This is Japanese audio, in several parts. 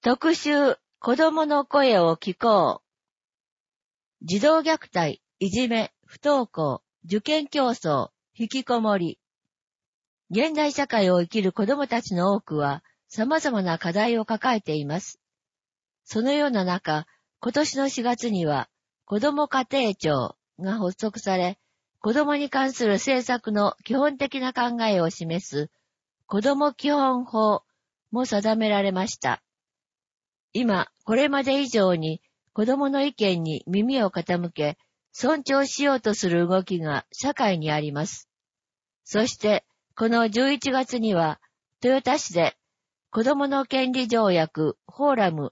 特集、子供の声を聞こう。児童虐待、いじめ、不登校、受験競争、引きこもり。現代社会を生きる子供たちの多くは様々な課題を抱えています。そのような中、今年の4月には子ども家庭庁が発足され、子どもに関する政策の基本的な考えを示す子ども基本法も定められました。今、これまで以上に子どもの意見に耳を傾け、尊重しようとする動きが社会にあります。そして、この11月には、豊田市で子どもの権利条約フォーラム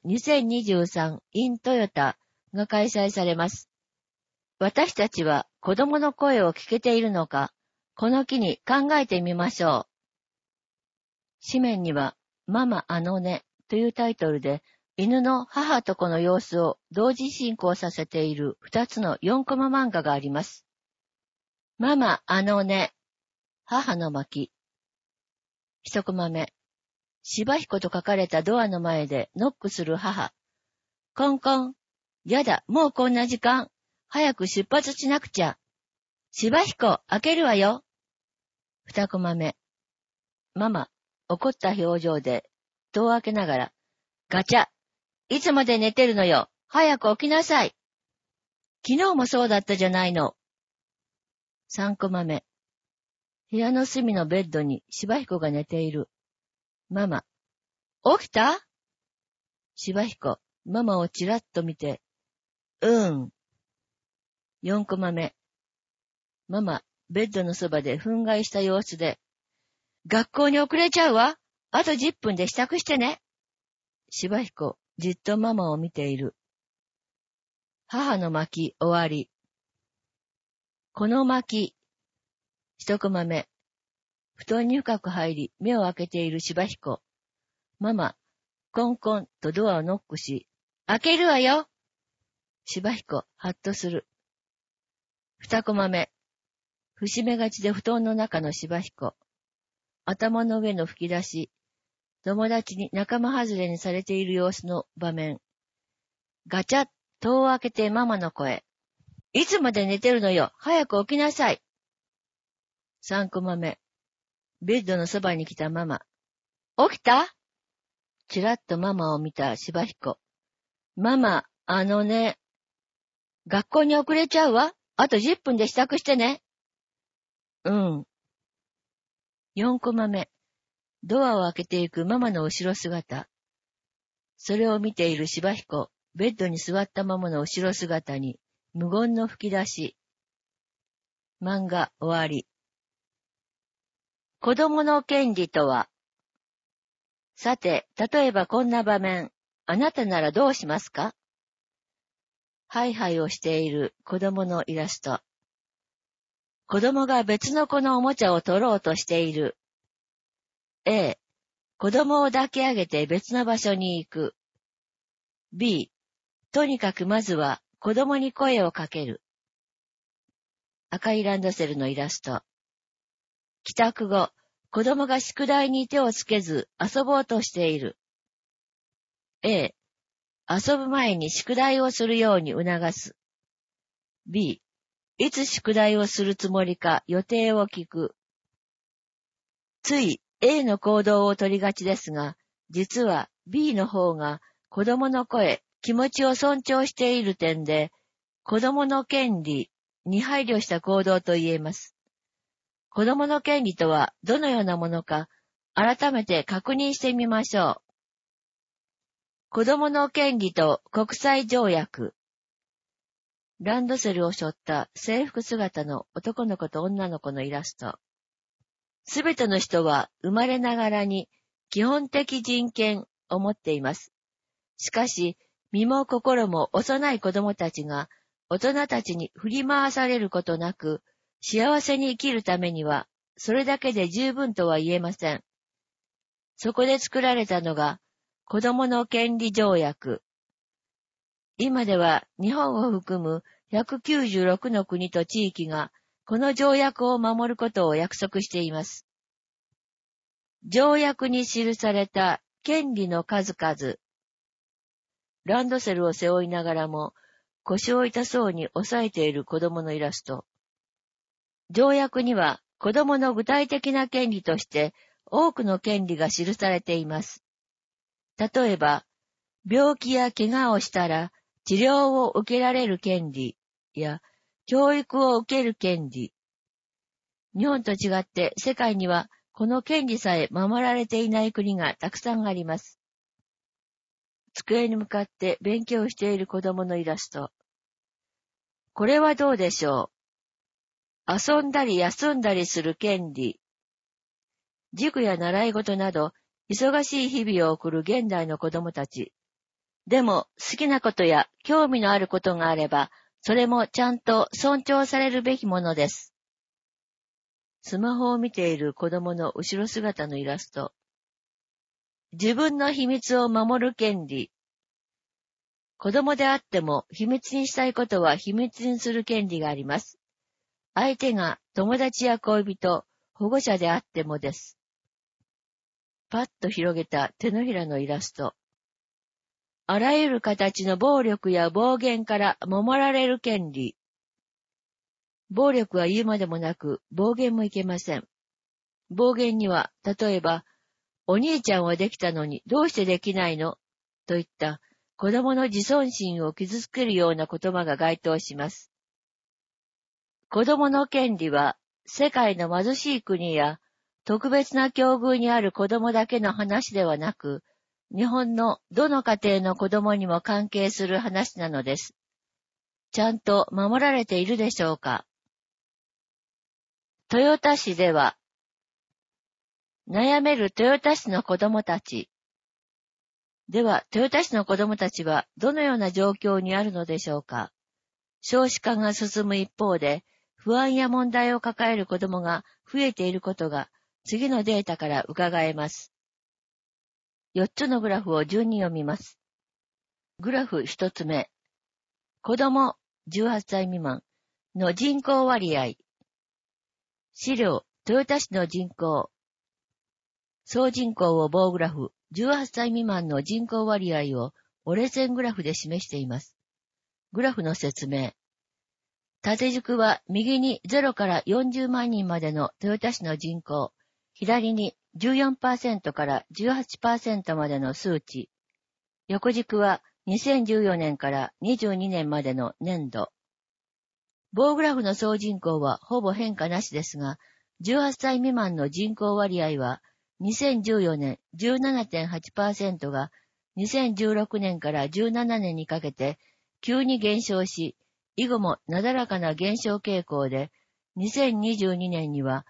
2023 in トヨタが開催されます。私たちは子どもの声を聞けているのか、この機に考えてみましょう。紙面には、ママあのねというタイトルで、犬の母と子の様子を同時進行させている2つの4コマ漫画があります。ママあのね、母の巻。1コマ目。柴彦と書かれたドアの前でノックする母。コンコン。やだ、もうこんな時間。早く出発しなくちゃ。柴彦、開けるわよ。2コマ目。ママ、怒った表情で戸を開けながら、ガチャ。いつまで寝てるのよ。早く起きなさい。昨日もそうだったじゃないの。3コマ目。部屋の隅のベッドに柴彦が寝ている。ママ。起きた？柴彦、ママをちらっと見て。4コマ目。ママ、ベッドのそばで憤慨した様子で。学校に遅れちゃうわ。あと10分で支度してね。柴彦、じっとママを見ている。母の巻終わり。この巻。1コマ目。布団に深く入り、目を開けている柴彦。ママ、コンコンとドアをノックし、開けるわよ。柴彦、ハッとする。2コマ目。伏し目がちで布団の中の柴彦。頭の上の吹き出し。友達に仲間外れにされている様子の場面。ガチャッ、戸を開けてママの声。いつまで寝てるのよ。早く起きなさい。3コマ目。ベッドのそばに来たママ。起きた？ちらっとママを見た柴彦。ママ、あのね。学校に遅れちゃうわ。あと10分で支度してね。4コマ目。ドアを開けていくママの後ろ姿。それを見ている柴彦。ベッドに座ったままの後ろ姿に無言の吹き出し。漫画終わり。子供の権利とは。さて、例えばこんな場面。あなたならどうしますか？ハイハイをしている子供のイラスト。子供が別の子のおもちゃを取ろうとしている。A、子供を抱き上げて別の場所に行く。B、とにかくまずは子供に声をかける。赤いランドセルのイラスト。帰宅後、子供が宿題に手をつけず遊ぼうとしている。A、遊ぶ前に宿題をするように促す。B、いつ宿題をするつもりか予定を聞く。つい A の行動を取りがちですが、実は B の方が子供の声、気持ちを尊重している点で、子供の権利に配慮した行動と言えます。子供の権利とはどのようなものか、改めて確認してみましょう。子供の権利と国際条約。ランドセルを背負った制服姿の男の子と女の子のイラスト。すべての人は生まれながらに基本的人権を持っています。しかし、身も心も幼い子供たちが大人たちに振り回されることなく、幸せに生きるためには、それだけで十分とは言えません。そこで作られたのが、子供の権利条約。今では日本を含む196の国と地域が、この条約を守ることを約束しています。条約に記された権利の数々。 ランドセルを背負いながらも腰を痛そうに押さえている子供のイラスト。条約には子供の具体的な権利として多くの権利が記されています。例えば、病気や怪我をしたら治療を受けられる権利や教育を受ける権利。日本と違って世界にはこの権利さえ守られていない国がたくさんあります。机に向かって勉強している子供のイラスト。これはどうでしょう。遊んだり休んだりする権利。塾や習い事など忙しい日々を送る現代の子供たち。でも好きなことや興味のあることがあれば、それもちゃんと尊重されるべきものです。スマホを見ている子供の後ろ姿のイラスト。自分の秘密を守る権利。子供であっても秘密にしたいことは秘密にする権利があります。相手が友達や恋人、保護者であってもです。パッと広げた手のひらのイラスト。あらゆる形の暴力や暴言から守られる権利。暴力は言うまでもなく、暴言もいけません。暴言には、例えば、お兄ちゃんはできたのにどうしてできないのといった子供の自尊心を傷つけるような言葉が該当します。子供の権利は、世界の貧しい国や特別な境遇にある子供だけの話ではなく、日本のどの家庭の子供にも関係する話なのです。ちゃんと守られているでしょうか。豊田市では、悩める豊田市の子供たち。では、豊田市の子供たちはどのような状況にあるのでしょうか。少子化が進む一方で、不安や問題を抱える子供が増えていることが次のデータから伺えます。4つのグラフを順に読みます。グラフ1つ目。子供18歳未満の人口割合。資料、豊田市の人口。総人口を棒グラフ、18歳未満の人口割合を折れ線グラフで示しています。グラフの説明。縦軸は右に0から40万人までの豊田市の人口、左に 14% から 18% までの数値。横軸は2014年から22年までの年度。棒グラフの総人口はほぼ変化なしですが、18歳未満の人口割合は2014年 17.8% が2016年から17年にかけて急に減少し、以後もなだらかな減少傾向で、2022年には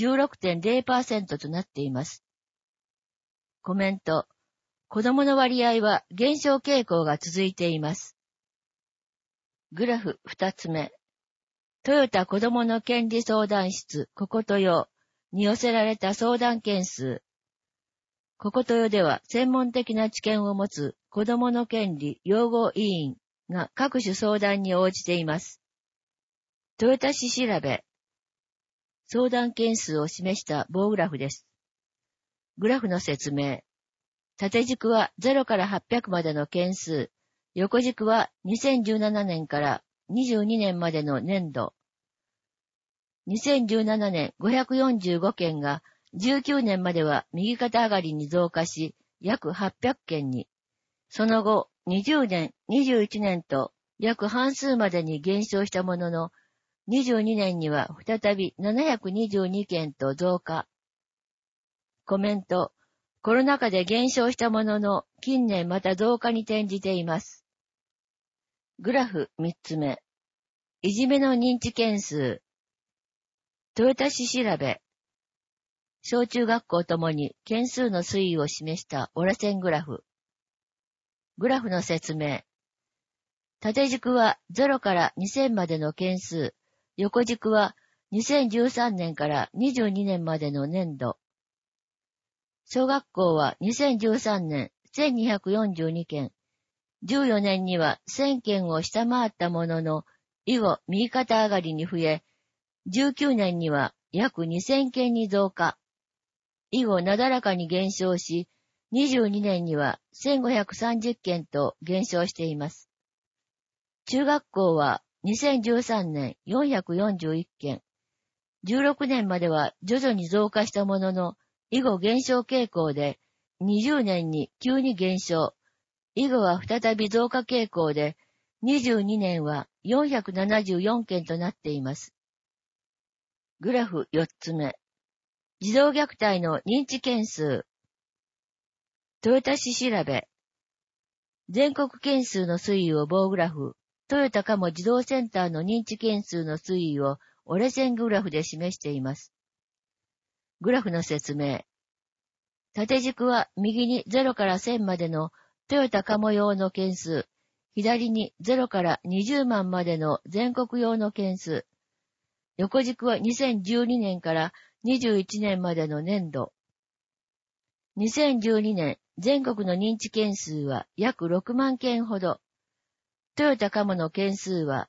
16.0% となっています。コメント。子供の割合は減少傾向が続いています。グラフ2つ目。トヨタ子供の権利相談室ココトヨに寄せられた相談件数。ココトヨでは専門的な知見を持つ子供の権利擁護委員が各種相談に応じています。豊田市調べ。相談件数を示した棒グラフです。グラフの説明。縦軸は0から800までの件数、横軸は2017年から22年までの年度。2017年545件が19年までは右肩上がりに増加し、約800件に。その後、20年、21年と約半数までに減少したものの、22年には再び722件と増加。コメント。コロナ禍で減少したものの、近年また増加に転じています。グラフ3つ目。いじめの認知件数。豊田市調べ。小中学校ともに件数の推移を示した折れ線グラフ。グラフの説明。縦軸は0から2000までの件数、横軸は2013年から22年までの年度。小学校は2013年1242件、14年には1000件を下回ったものの、以後右肩上がりに増え、19年には約2000件に増加。以後なだらかに減少し、 22年には1530件と減少しています。中学校は2013年441件、16年までは徐々に増加したものの、以後減少傾向で、20年に急に減少、以後は再び増加傾向で、22年は474件となっています。グラフ4つ目。児童虐待の認知件数。豊田市調べ。全国件数の推移を棒グラフ、豊田鴨児童センターの認知件数の推移を折れ線グラフで示しています。グラフの説明。縦軸は右に0から1000までの豊田鴨用の件数、左に0から20万までの全国用の件数、横軸は2012年から21年までの年度。2012年、全国の認知件数は約6万件ほど。豊田鴨の件数は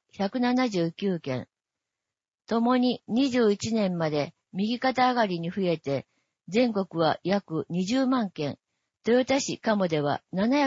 179件。ともに21年まで右肩上がりに増えて、全国は約20万件。豊田市鴨では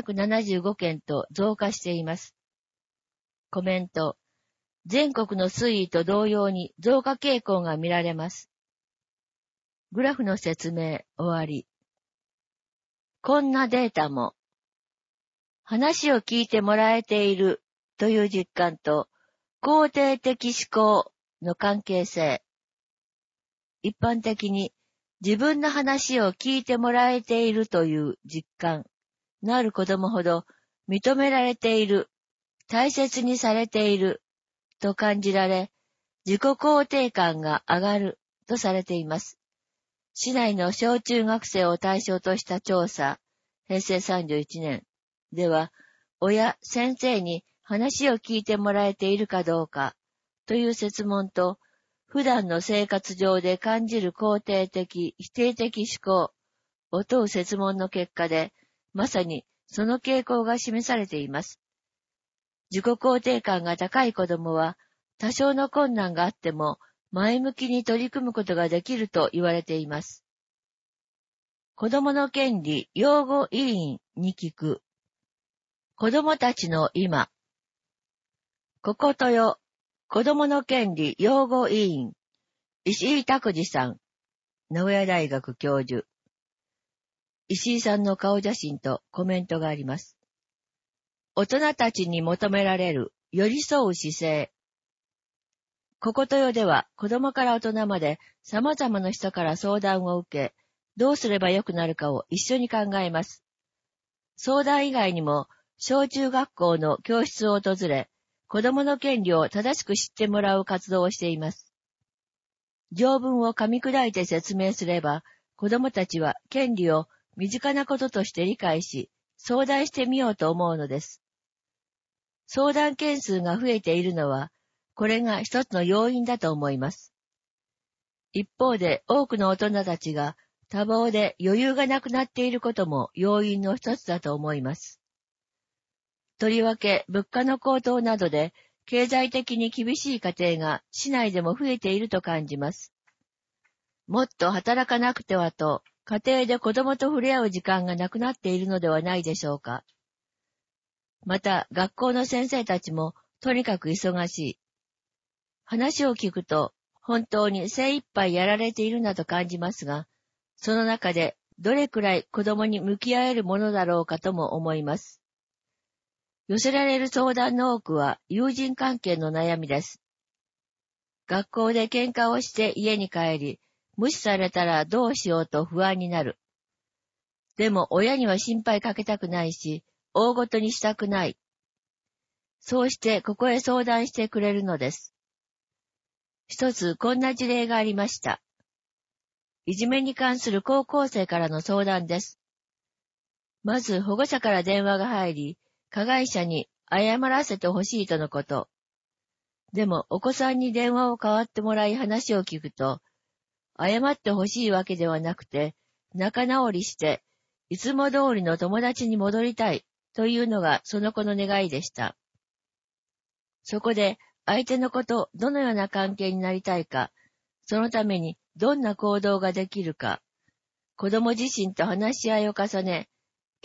775件と増加しています。コメント。全国の推移と同様に増加傾向が見られます。グラフの説明終わり。こんなデータも。話を聞いてもらえているという実感と肯定的思考の関係性。一般的に自分の話を聞いてもらえているという実感のある子供ほど認められている、大切にされていると感じられ、自己肯定感が上がるとされています。市内の小中学生を対象とした調査、平成31年では、親、先生に話を聞いてもらえているかどうかという設問と、普段の生活上で感じる肯定的、否定的思考を問う設問の結果で、まさにその傾向が示されています。自己肯定感が高い子供は、多少の困難があっても、前向きに取り組むことができると言われています。子供の権利擁護委員に聞く。子供たちの今。こことよ。子供の権利擁護委員、石井拓司さん、名古屋大学教授。石井さんの顔写真とコメントがあります。大人たちに求められる寄り添う姿勢。こことよでは子供から大人まで様々な人から相談を受け、どうすればよくなるかを一緒に考えます。相談以外にも、小中学校の教室を訪れ、子供の権利を正しく知ってもらう活動をしています。条文を噛み砕いて説明すれば、子供たちは権利を身近なこととして理解し、相談してみようと思うのです。相談件数が増えているのは、これが一つの要因だと思います。一方で多くの大人たちが多忙で余裕がなくなっていることも要因の一つだと思います。とりわけ物価の高騰などで経済的に厳しい家庭が市内でも増えていると感じます。もっと働かなくてはと、家庭で子供と触れ合う時間がなくなっているのではないでしょうか。また、学校の先生たちもとにかく忙しい。話を聞くと、本当に精一杯やられているなと感じますが、その中でどれくらい子供に向き合えるものだろうかとも思います。寄せられる相談の多くは友人関係の悩みです。学校で喧嘩をして家に帰り、無視されたらどうしようと不安になる。でも親には心配かけたくないし、大ごとにしたくない。そうしてここへ相談してくれるのです。一つこんな事例がありました。いじめに関する高校生からの相談です。まず保護者から電話が入り、加害者に謝らせてほしいとのこと。でもお子さんに電話を代わってもらい話を聞くと、謝ってほしいわけではなくて、仲直りして、いつも通りの友達に戻りたいというのがその子の願いでした。そこで相手の子とどのような関係になりたいか、そのためにどんな行動ができるか、子供自身と話し合いを重ね、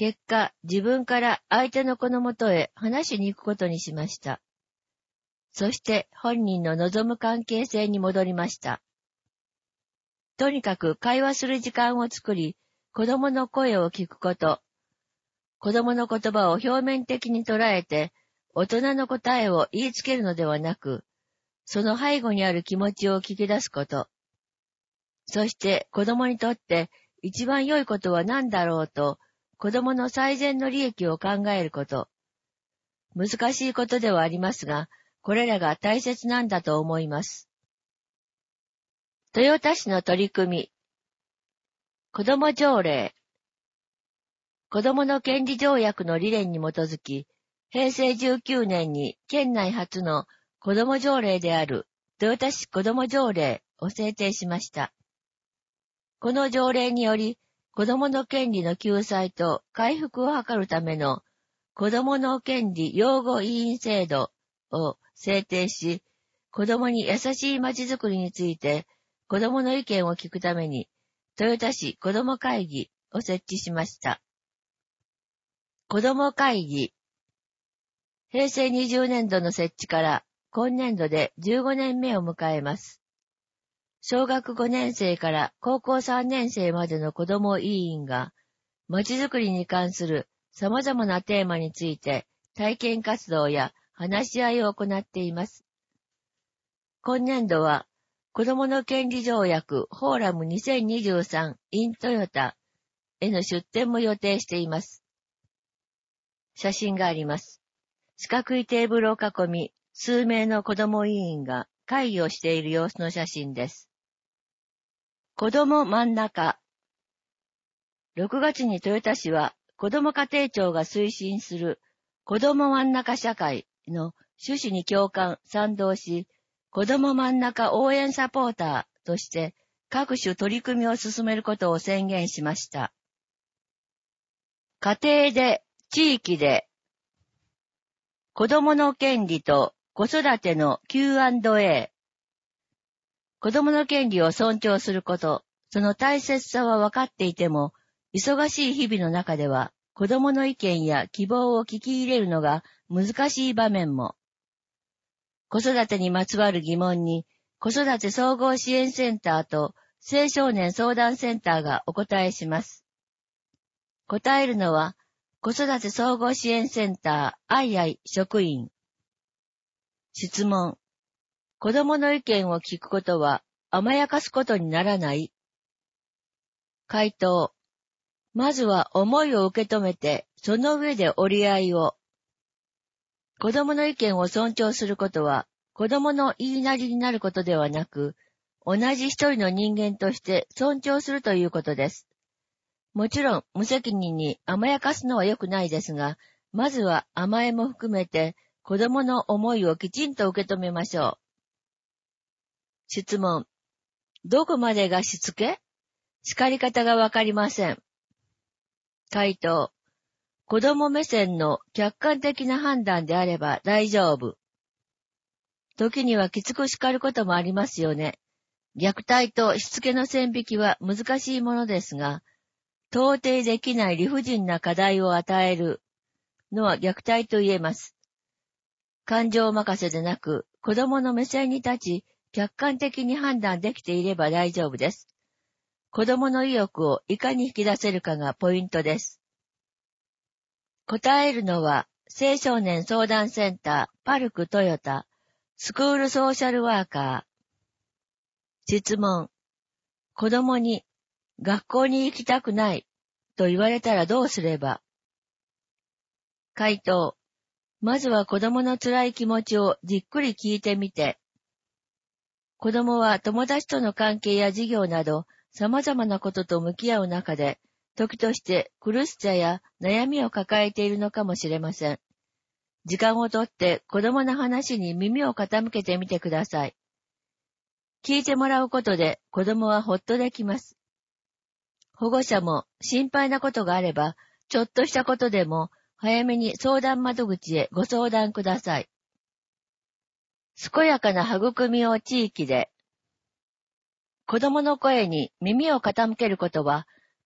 結果、自分から相手の子のもとへ話しに行くことにしました。そして本人の望む関係性に戻りました。とにかく会話する時間を作り、子供の声を聞くこと、子供の言葉を表面的に捉えて、大人の答えを言いつけるのではなく、その背後にある気持ちを聞き出すこと、そして子供にとって一番良いことは何だろうと、子供の最善の利益を考えること。難しいことではありますが、これらが大切なんだと思います。豊田市の取り組み。子ども条例。子どもの権利条約の理念に基づき、平成19年に県内初の子ども条例である豊田市子ども条例を制定しました。この条例により、子どもの権利の救済と回復を図るための子どもの権利擁護委員制度を制定し、子どもに優しいまちづくりについて子どもの意見を聞くために、豊田市子ども会議を設置しました。子ども会議。平成20年度の設置から今年度で15年目を迎えます。小学5年生から高校3年生までの子ども委員が、まちづくりに関する様々なテーマについて体験活動や話し合いを行っています。今年度は、子どもの権利条約フォーラム2023 in トヨタへの出展も予定しています。写真があります。四角いテーブルを囲み、数名の子ども委員が会議をしている様子の写真です。子ども真ん中。6月に豊田市は子ども家庭庁が推進する子ども真ん中社会の趣旨に共感、賛同し、子ども真ん中応援サポーターとして各種取り組みを進めることを宣言しました。家庭で、地域で、子どもの権利と子育ての Q&A。子どもの権利を尊重すること、その大切さは分かっていても、忙しい日々の中では、子どもの意見や希望を聞き入れるのが難しい場面も。子育てにまつわる疑問に、子育て総合支援センターと青少年相談センターがお答えします。答えるのは、子育て総合支援センター、あいあい職員。質問。子供の意見を聞くことは甘やかすことにならない？回答。まずは思いを受け止めて、その上で折り合いを。子供の意見を尊重することは、子供の言いなりになることではなく、同じ一人の人間として尊重するということです。もちろん、無責任に甘やかすのは良くないですが、まずは甘えも含めて、子供の思いをきちんと受け止めましょう。質問。どこまでがしつけ？叱り方がわかりません。回答。子供目線の客観的な判断であれば大丈夫。時にはきつく叱ることもありますよね。虐待としつけの線引きは難しいものですが、到底できない理不尽な課題を与えるのは虐待と言えます。感情任せでなく、子供の目線に立ち、客観的に判断できていれば大丈夫です。子供の意欲をいかに引き出せるかがポイントです。答えるのは、青少年相談センター、パルクトヨタ、スクールソーシャルワーカー。質問。子供に、学校に行きたくないと言われたらどうすれば？回答。まずは子供の辛い気持ちをじっくり聞いてみて、子供は友達との関係や授業など様々なことと向き合う中で、時として苦しさや悩みを抱えているのかもしれません。時間をとって子供の話に耳を傾けてみてください。聞いてもらうことで子供はほっとできます。保護者も心配なことがあれば、ちょっとしたことでも早めに相談窓口へご相談ください。健やかな育みを地域で。子供の声に耳を傾けることは、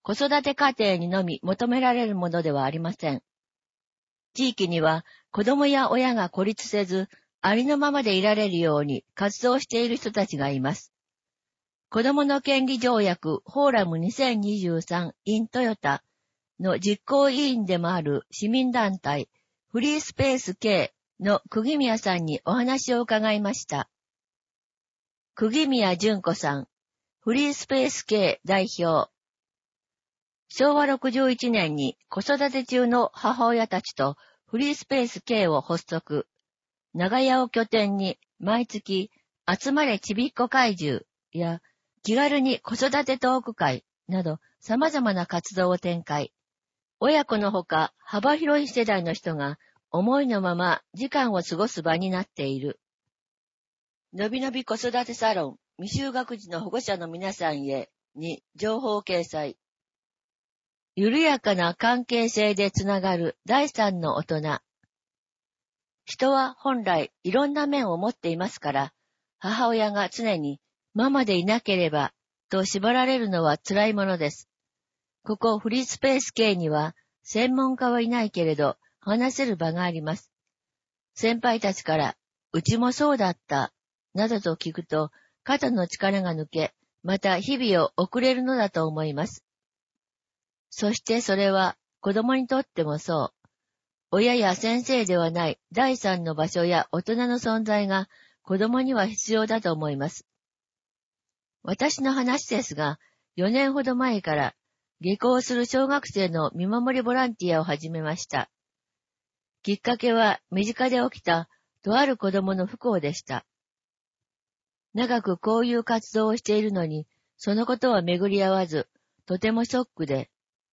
子育て家庭にのみ求められるものではありません。地域には子供や親が孤立せず、ありのままでいられるように活動している人たちがいます。子供の権利条約フォーラム2023 in トヨタの実行委員でもある市民団体フリースペース K の釘宮さんにお話を伺いました。釘宮純子さん、フリースペース K 代表。昭和61年に子育て中の母親たちとフリースペース K を発足。長屋を拠点に毎月集まれちびっこ怪獣や気軽に子育てトーク会など様々な活動を展開。親子のほか幅広い世代の人が思いのまま時間を過ごす場になっている。のびのび子育てサロン未就学児の保護者の皆さんへに情報掲載。緩やかな関係性でつながる第三の大人。人は本来いろんな面を持っていますから、母親が常にママでいなければと縛られるのは辛いものです。ここフリースペース系には専門家はいないけれど話せる場があります。先輩たちからうちもそうだったなどと聞くと肩の力が抜け、また日々を送れるのだと思います。そしてそれは子供にとってもそう。親や先生ではない第三の場所や大人の存在が子供には必要だと思います。私の話ですが、4年ほど前から下校する小学生の見守りボランティアを始めました。きっかけは身近で起きたとある子供の不幸でした。長くこういう活動をしているのに、そのことは巡り合わず、とてもショックで、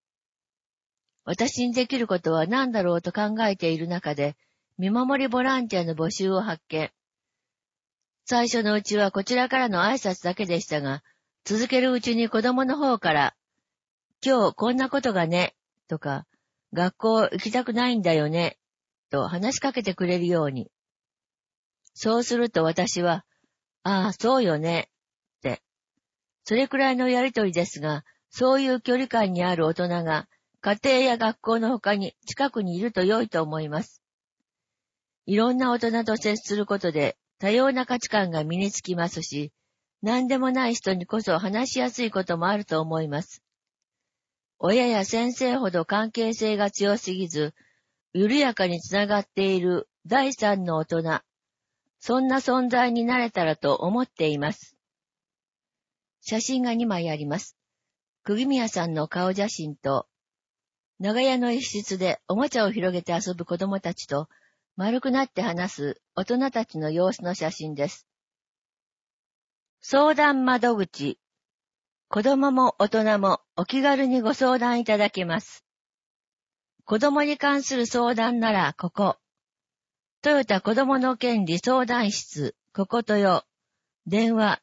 私にできることは何だろうと考えている中で、見守りボランティアの募集を発見。最初のうちはこちらからの挨拶だけでしたが、続けるうちに子供の方から、今日こんなことがね、とか、学校行きたくないんだよね、と話しかけてくれるように。そうすると私は、ああ、そうよね、って。それくらいのやりとりですが、そういう距離感にある大人が、家庭や学校の他に近くにいると良いと思います。いろんな大人と接することで多様な価値観が身につきますし、何でもない人にこそ話しやすいこともあると思います。親や先生ほど関係性が強すぎず、緩やかにつながっている第三の大人、そんな存在になれたらと思っています。写真が2枚あります。釘宮さんの顔写真と、長屋の一室でおもちゃを広げて遊ぶ子供たちと丸くなって話す大人たちの様子の写真です。相談窓口。子供も大人もお気軽にご相談いただけます。子供に関する相談ならここ。トヨタ子供の権利相談室、こことよ。電話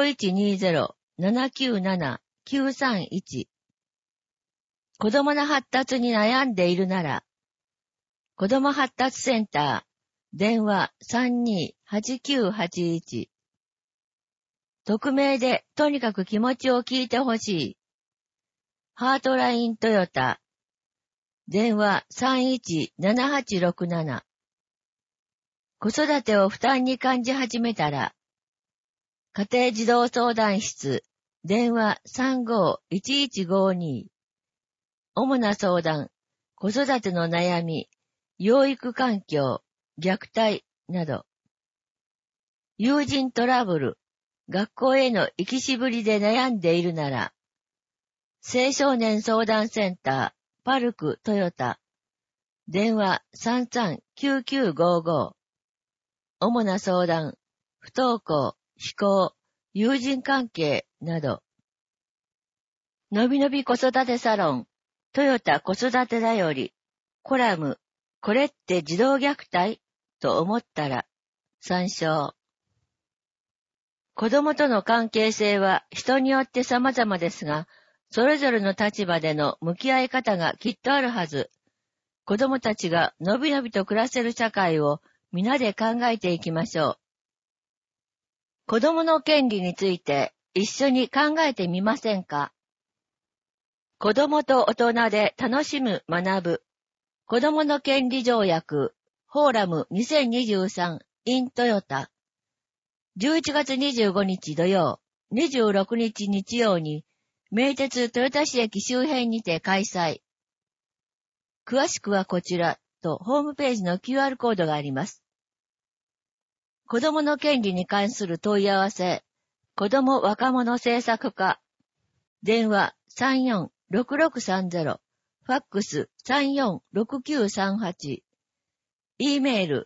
0120-797-931。子供の発達に悩んでいるなら、子供発達センター、電話 32-8981。匿名でとにかく気持ちを聞いてほしい。ハートライントヨタ、電話 31-7867。子育てを負担に感じ始めたら、家庭児童相談室、電話 35-1152。主な相談、子育ての悩み、養育環境、虐待など。友人トラブル、学校への行きしぶりで悩んでいるなら、青少年相談センター、パルクトヨタ、電話 33-9955。主な相談、不登校、非行、友人関係など。のびのび子育てサロン、トヨタ子育てだより、コラム、これって児童虐待と思ったら、参照。子供との関係性は人によって様々ですが、それぞれの立場での向き合い方がきっとあるはず。子供たちがのびのびと暮らせる社会を皆で考えていきましょう。子供の権利について一緒に考えてみませんか？ 子供と大人で楽しむ学ぶ。子供の権利条約、フォーラム2023 in トヨタ。11月25日土曜、26日日曜に、名鉄豊田市駅周辺にて開催。詳しくはこちらとホームページの QR コードがあります。子供の権利に関する問い合わせ、子供若者政策課。電話346630、ファックス346938、e メール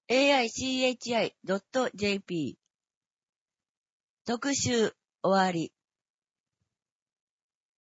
kowaka.city.toyota.aichi.jp。 特集終わり。